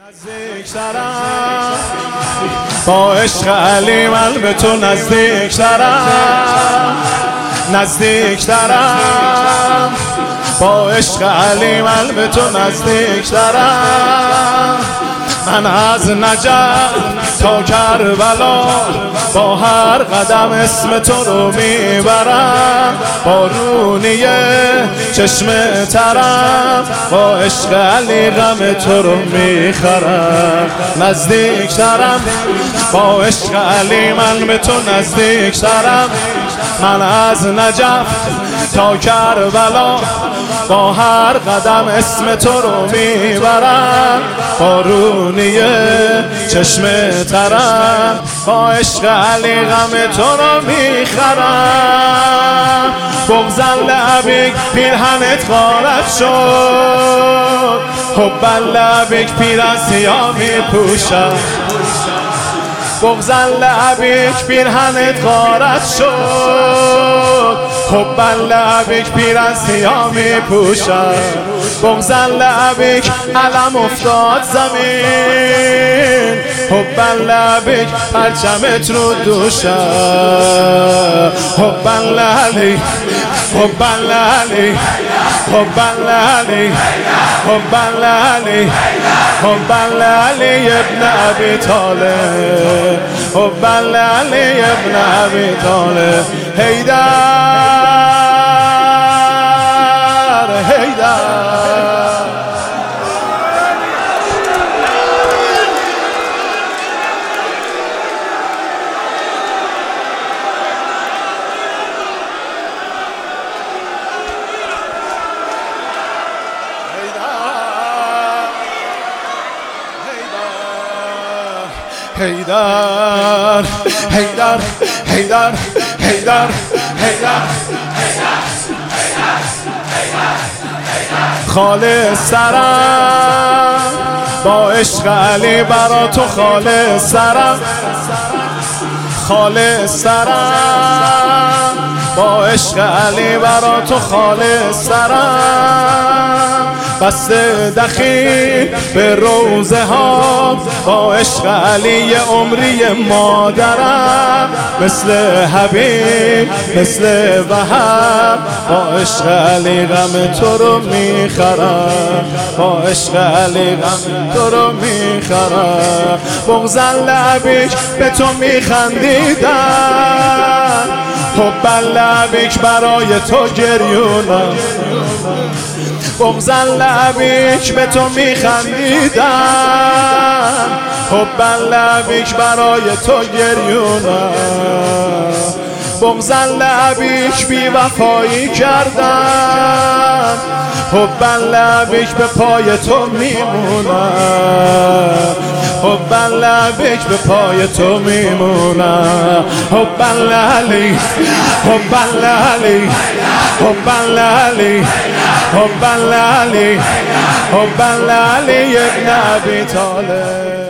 نزدیکترم با عشق علی من به تو نزدیکترم با عشق علی من به تو نزدیکترم من از نجف تا کربلا با هر قدم اسم تو رو میبرم بارونی چشم ترم با عشق علی غم تو رو میخرم نزدیکترم با عشق علی من به تو نزدیکترم من از نجف تا کربلا با هر قدم اسم تو رو میبرم بارونی چشم ترم با عشق علی غم تو رو میخرم بغضا لبیک پیرهنت غارت شد حبا لبیک پیرهن سیاه میپوشم بغضا لبیک پیرهنت غارت شد حبا لبیک پیرهن سیاه میپوشم بغضا لبیک علم افتاد زمین حبا لبیک پرچمت رو دوشم حبا لعلی حبا لعلی حبا لعلی حبا لعلی حبا لعلی ابن ابی طالب حبا لعلی ابن ابی طالب حیدر حیدر حیدر حیدر حیدر حیدر حیدر خالص ترم با عشق علی برا تو خالص ترم خالص ترم با عشق علی برا تو خالص ترم بسته دخیل به روزه ها با عشق علی عمری مادرم مثل حبیب مثل وهب با عشق علی غم تو رو میخرم با عشق علی غم تو رو میخرم بغضا لبیک به تو میخندیدم حبا لبیک برای تو گریونم بغضا لبیک به تو میخندیدم حبا لبیک برای تو گریونم بغضا لبیک بی وفایی کردم حبا لبیک به پای تو میمونم حبا لبیک به پای تو میمونم حبا لعلی حبا لعلی حبا لعلی حبا لعلی حبا لعلی ابن ابی طالب